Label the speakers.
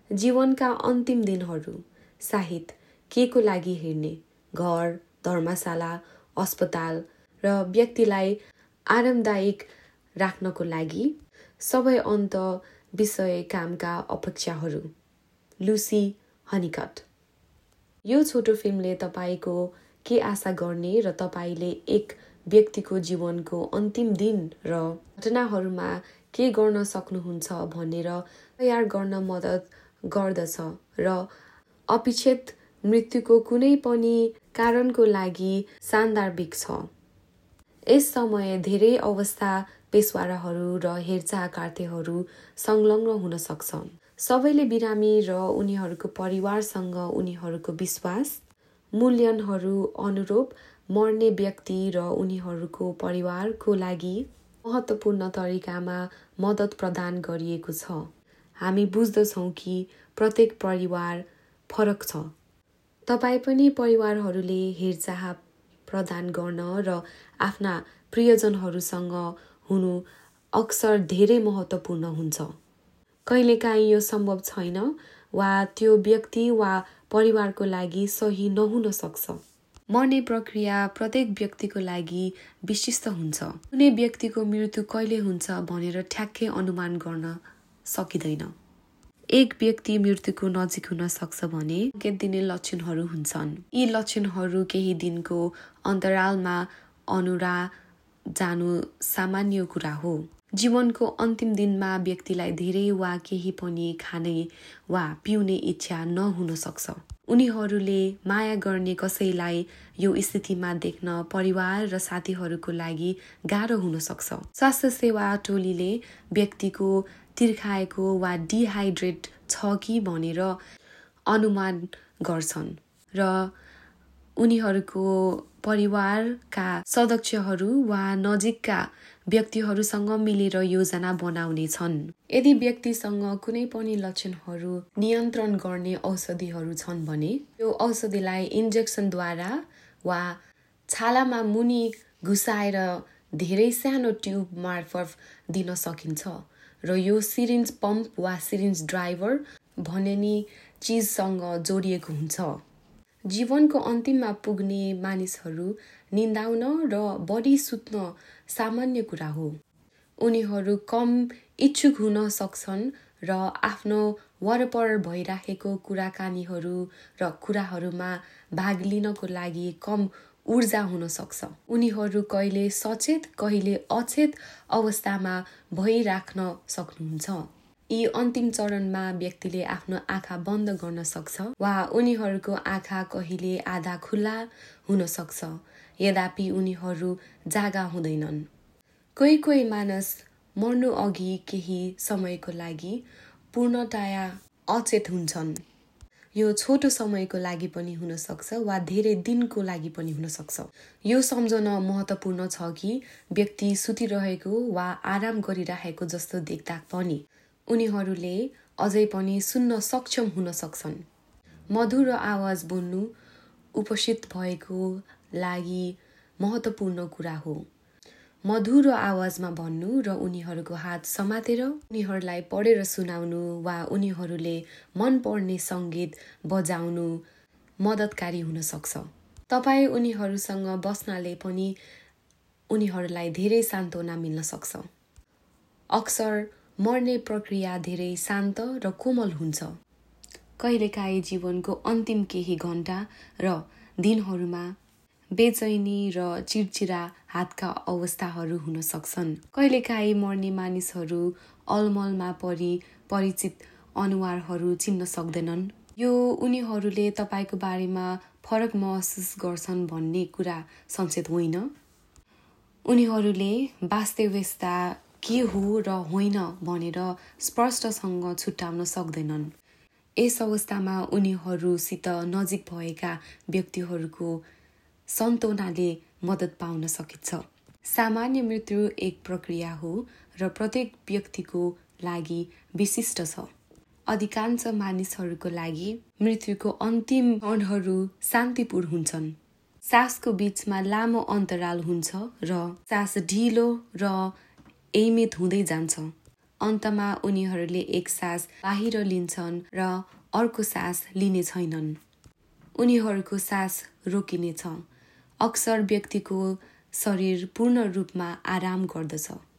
Speaker 1: जीवनका अन्तिम दिनहरू साहित्य के को लागि हिँड्ने, घर, धर्मशाला, अस्पताल र व्यक्तिलाई आरामदायक राख्नको लागि सबै अन्त विषय कामका अपेक्षाहरू। Lucy Honeycutt. यो छोटो फिल्मले तपाईको के आशा गर्ने र तपाईले एक व्यक्तिको जीवनको अन्तिम दिन र घटनाहरूमा के गर्न सक्नुहुन्छ भनेर तयार गर्न मद्दत गर्दछ र अपेक्षित मृत्युको कुनै पनि कारणको लागि सान्दर्भिक छ। यस समय धेरै अवस्था पेशवारहरू र हेरचाहकर्ताहरू संलग्न हुन सक्छन्। सबैले बिरामी र उनीहरूको परिवारसँग उनीहरूको विश्वास, मूल्यहरू अनुरूप मर्ने व्यक्ति र उनीहरूको परिवारको लागि महत्त्वपूर्ण तरिकामा मद्दत प्रदान गरिएको छ। हामी बुझ्दछौँ कि प्रत्येक परिवार फरक छ। तपाईँ पनि परिवारहरूले हेरचाह प्रदान गर्न र आफ्ना प्रियजनहरूसँग हुनु अक्सर धेरै महत्त्वपूर्ण हुन्छ। कहिलेकाहीँ यो सम्भव छैन वा त्यो व्यक्ति वा परिवारको लागि सही नहुन सक्छ। मर्ने प्रक्रिया प्रत्येक व्यक्तिको लागि विशिष्ट हुन्छ। कुनै व्यक्तिको मृत्यु कहिले हुन्छ भनेर ठ्याक्कै अनुमान गर्न सकिँदैन। एक व्यक्ति मृत्युको नजिक हुन सक्छ भने सङ्केत दिने लक्षणहरू हुन्छन्। यी लक्षणहरू केही दिनको अन्तरालमा अनुरा जानु सामान्य कुरा हो। जीवनको अन्तिम दिनमा व्यक्तिलाई धेरै वा केही पनि खाने वा पिउने इच्छा नहुन सक्छ। उनीहरूले माया गर्ने कसैलाई यो स्थितिमा देख्न परिवार र साथीहरूको लागि गाह्रो हुन सक्छ। स्वास्थ्य सेवा टोलीले व्यक्तिको तिर्खाएको वा डिहाइड्रेट छ कि भनेर अनुमान गर्छन् र उनीहरूको परिवारका सदस्यहरू वा नजिकका व्यक्तिहरूसँग मिलेर योजना बनाउने छन्। यदि व्यक्तिसँग कुनै पनि लक्षणहरू नियन्त्रण गर्ने औषधिहरू छन् भने यो औषधिलाई इन्जेक्सनद्वारा वा छालामा मुनि घुसाएर धेरै सानो ट्युब मार्फत दिन सकिन्छ र यो सिरिन्ज पम्प वा सिरिन्ज ड्राइभर भन्ने चिजसँग जोडिएको हुन्छ। जीवनको अन्तिममा पुग्ने मानिसहरू निदाउन र बढी सुत्न सामान्य कुरा हो। उनीहरू कम इच्छुक हुन सक्छन् र आफ्नो वरपर भइरहेको कुराकानीहरू र कुराहरूमा भाग लिनको लागि कम ऊर्जा हुन सक्छ। उनीहरू कहिले सचेत कहिले अचेत अवस्थामा भइराख्न सक्नुहुन्छ। यी अन्तिम चरणमा व्यक्तिले आफ्नो आँखा बन्द गर्न सक्छ वा उनीहरूको आँखा कहिले आधा खुला हुन सक्छ, यद्यपि उनीहरू जागा हुँदैनन्। कोही मानिस मर्नु अघि केही समयको लागि पूर्णतया अचेत हुन्छन्। यो छोटो समयको लागि पनि हुन सक्छ वा धेरै दिनको लागि पनि हुन सक्छ। यो सम्झन महत्त्वपूर्ण छ कि व्यक्ति सुतिरहेको वा आराम गरिरहेको जस्तो देख्दा पनि उनीहरूले अझै पनि सुन्न सक्षम हुन सक्छन्। मधुर आवाज बोल्नु उपस्थित भएको लागि महत्त्वपूर्ण कुरा हो। मधुर आवाजमा भन्नु र उनीहरूको हात समातेर उनीहरूलाई पढेर सुनाउनु वा उनीहरूले मन पर्ने सङ्गीत बजाउनु मद्दतकारी हुन सक्छ। तपाईँ उनीहरूसँग बस्नाले पनि उनीहरूलाई धेरै सान्त्वना मिल्न सक्छ। अक्सर मर्ने प्रक्रिया धेरै शान्त र कोमल हुन्छ। कहिलेकाहीँ जीवनको अन्तिम केही घण्टा र दिनहरूमा बेचैनी र चिडचिडा हातका अवस्थाहरू हुन सक्छन्। कहिलेकाहीँ मर्ने मानिसहरू अलमलमा परि परिचित अनुहारहरू चिन्न सक्दैनन्। यो उनीहरूले तपाईको बारेमा फरक महसुस गर्छन् भन्ने कुरा सचेत होइन। उनीहरूले वास्तविकता के हो र होइन भनेर स्पष्टसँग छुट्याउन सक्दैनन्। यस अवस्थामा उनीहरूसित नजिक भएका व्यक्तिहरूको सान्त्वनाले मद्दत पाउन सकिन्छ। सामान्य मृत्यु एक प्रक्रिया हो र प्रत्येक व्यक्तिको लागि विशिष्ट छ। अधिकांश मानिसहरूको लागि मृत्युको अन्तिम क्षणहरू शान्तिपूर्ण हुन्छन्। सासको बीचमा लामो अन्तराल हुन्छ र सास ढिलो र एमित हुँदै जान्छ। अन्तमा उनीहरूले एक सास बाहिर लिन्छन् र अर्को सास लिने छैनन्। उनीहरूको सास रोकिनेछ। अक्सर व्यक्तिको शरीर पूर्ण रूपमा आराम गर्दछ।